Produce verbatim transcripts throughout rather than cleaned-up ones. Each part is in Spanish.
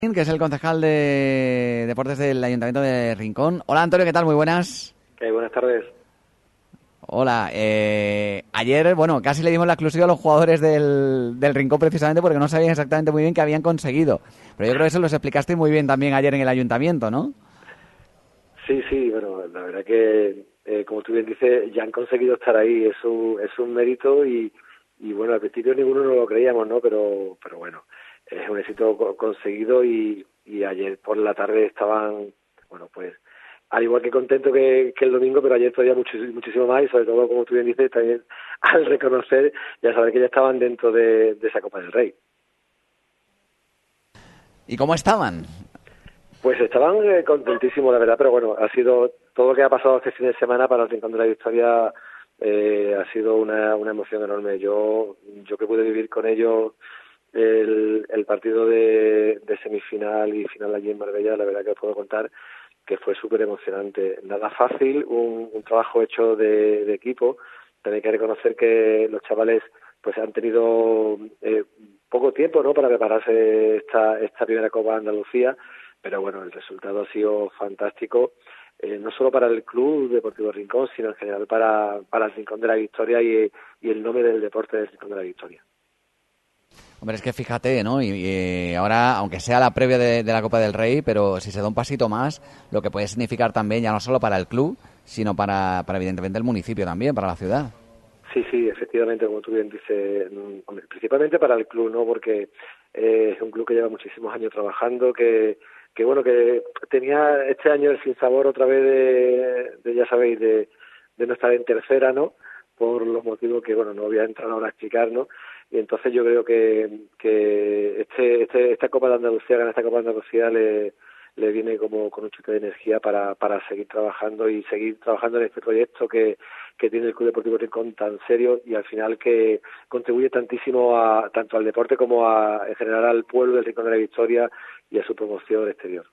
Que es el concejal de Deportes del Ayuntamiento de Rincón. Hola Antonio, ¿qué tal? Muy buenas. Eh, buenas tardes. Hola, eh, ayer, bueno, casi le dimos la exclusiva a los jugadores del, del Rincón precisamente porque no sabían exactamente muy bien qué habían conseguido. Pero yo creo que eso los explicaste muy bien también ayer en el Ayuntamiento, ¿no? Sí, sí, bueno, la verdad que, eh, como tú bien dices, ya han conseguido estar ahí, es un, es un mérito y, y bueno, al principio ninguno no lo creíamos, ¿no? Pero, pero bueno, es un éxito co- conseguido y, y ayer por la tarde estaban, bueno, pues, al igual que contento que, que el domingo, pero ayer todavía mucho, muchísimo más y sobre todo, como tú bien dices, también al reconocer y a saber que ya estaban dentro de, de esa Copa del Rey. ¿Y cómo estaban? Pues estaban eh, contentísimos, la verdad, pero bueno, ha sido todo lo que ha pasado este fin de semana para el Rincón de la Victoria, eh, ha sido una, una emoción enorme. Yo yo que pude vivir con ellos el, el partido de, de semifinal y final allí en Marbella, la verdad que os puedo contar que fue súper emocionante. Nada fácil, un, un trabajo hecho de, de equipo. También hay que reconocer que los chavales pues han tenido eh, poco tiempo, ¿no?, para prepararse esta, esta primera Copa de Andalucía. Pero bueno, el resultado ha sido fantástico, eh, no solo para el Club Deportivo Rincón, sino en general para, para el Rincón de la Victoria y, y el nombre del deporte del Rincón de la Victoria. Hombre, es que fíjate, ¿no? Y, y ahora, aunque sea la previa de, de la Copa del Rey, pero si se da un pasito más, lo que puede significar también, ya no solo para el club, sino para, para evidentemente el municipio también, para la ciudad. Sí, sí, efectivamente, como tú bien dices, hombre, principalmente para el club, ¿no? Porque eh, es un club que lleva muchísimos años trabajando, que que bueno, que tenía este año el sinsabor otra vez de, de ya sabéis, de, de no estar en tercera, ¿no?, por los motivos que, bueno, no voy a entrar ahora a explicar, ¿no? Y entonces yo creo que, que este, este esta Copa de Andalucía, ganar esta Copa de Andalucía le, le viene como con un chute de energía para, para seguir trabajando y seguir trabajando en este proyecto que, que tiene el Club Deportivo Rincón tan serio y al final que contribuye tantísimo a, tanto al deporte como a, en general al pueblo del Rincón de la Victoria y a su promoción exterior.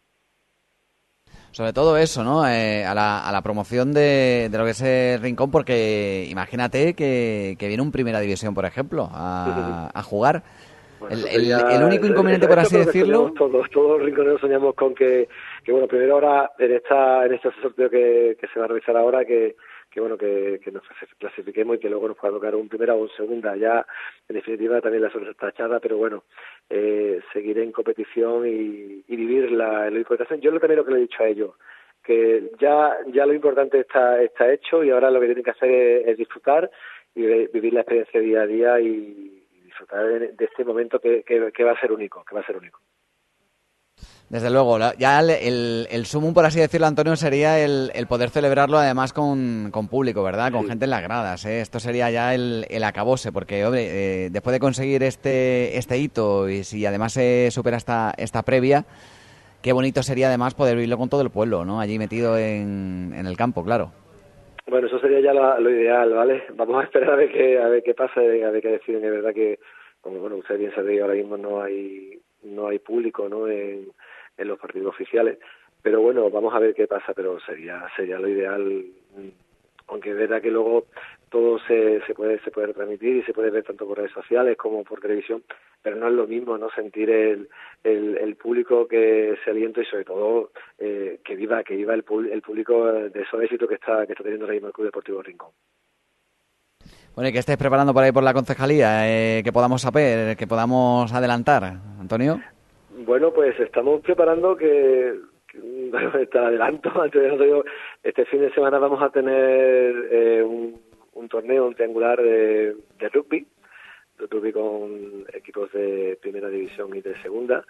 Sobre todo eso, ¿no? Eh, a, la, a la promoción de, de lo que es el Rincón, porque imagínate que, que viene un Primera División, por ejemplo, a, a jugar. Bueno, El, eso el, sería, el único inconveniente, eso, por esto así creo que decirlo... soñamos todos, todos los rinconeros soñamos con que, que bueno, primero ahora, en esta en este sorteo que, que se va a realizar ahora, que, que bueno, que, que nos clasifiquemos y que luego nos pueda tocar un primera o un segunda, ya en definitiva también la suerte está echada, pero bueno, eh, seguir en competición y, y vivir la, la importancia. Yo lo primero que le he dicho a ellos, que ya ya lo importante está está hecho y ahora lo que tienen que hacer es, es disfrutar y vivir la experiencia día a día y disfrutar de, de este momento que, que, que va a ser único, que va a ser único. Desde luego, ya el, el, el sumum, por así decirlo, Antonio, sería el, el poder celebrarlo además con, con público, ¿verdad? Con Sí. gente en las gradas, ¿eh? Esto sería ya el, el acabose, porque, hombre, eh, después de conseguir este este hito y si además se supera esta, esta previa, qué bonito sería además poder vivirlo con todo el pueblo, ¿no? Allí metido en, en el campo, claro. Bueno, eso sería ya lo, lo ideal, ¿vale? Vamos a esperar a ver qué a ver qué pasa, a ver qué deciden. Es verdad que, como bueno, usted bien sabe, ahora mismo no hay no hay público, ¿no?, en, en los partidos oficiales, pero bueno, vamos a ver qué pasa, pero sería sería lo ideal, aunque es verdad que luego todo se se puede se puede transmitir y se puede ver tanto por redes sociales como por televisión, pero no es lo mismo, ¿no?, sentir el el, el público que se alienta y sobre todo eh, que viva que viva el, el público de esos éxitos que está que está teniendo ahora mismo el Club Deportivo Rincón. Bueno, y que estés preparando por ahí por la concejalía, eh, que podamos saber, que podamos adelantar, Antonio. Bueno, pues estamos preparando que, que te adelanto, antes de nosotros, este fin de semana vamos a tener eh, un, un torneo, un triangular de, de rugby, de rugby con equipos de primera división y de segunda.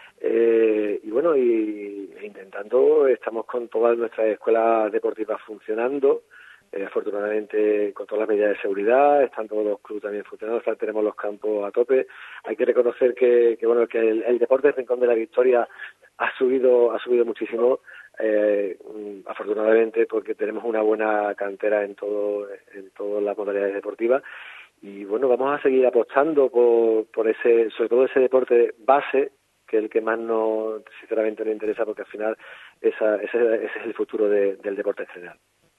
Eh, y bueno, y intentando, estamos con todas nuestras escuelas deportivas funcionando, eh, afortunadamente con todas las medidas de seguridad, están todos los clubes también funcionando, tenemos los campos a tope. Hay que reconocer que, que bueno, que el, el deporte del Rincón de la Victoria ha subido, ha subido muchísimo, eh, afortunadamente porque tenemos una buena cantera en todo, en todas las modalidades deportivas. Y bueno, vamos a seguir apostando por, por ese, sobre todo ese deporte base, que es el que más nos, sinceramente, nos interesa, porque al final esa, ese, ese es el futuro de, del deporte en general.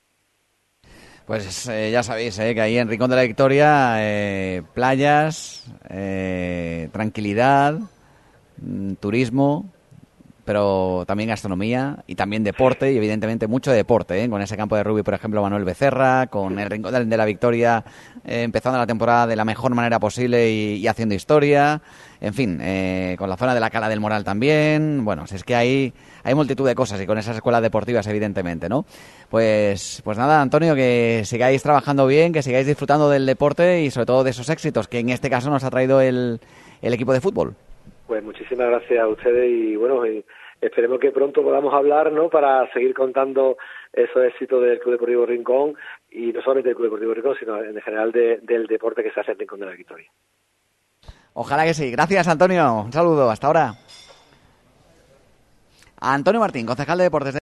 Pues eh, ya sabéis, eh, que ahí en Rincón de la Victoria, eh, playas, eh, tranquilidad, mm, turismo, pero también gastronomía y también deporte, y evidentemente mucho deporte, ¿eh? Con ese campo de rugby, por ejemplo, Manuel Becerra, con el Rincón de, de la Victoria, eh, empezando la temporada de la mejor manera posible y, y haciendo historia, en fin, eh, con la zona de la Cala del Moral también. Bueno, si es que hay, hay multitud de cosas, y con esas escuelas deportivas, evidentemente, ¿no? Pues, pues nada, Antonio, que sigáis trabajando bien, que sigáis disfrutando del deporte y sobre todo de esos éxitos que en este caso nos ha traído el, el equipo de fútbol. Pues muchísimas gracias a ustedes y bueno, y esperemos que pronto podamos hablar, ¿no?, para seguir contando esos éxitos del Club Deportivo Rincón, y no solamente del Club Deportivo Rincón, sino en general de, del deporte que se hace en Rincón de la Victoria. Ojalá que sí. Gracias, Antonio. Un saludo. Hasta ahora. Antonio Martín, concejal de Deportes de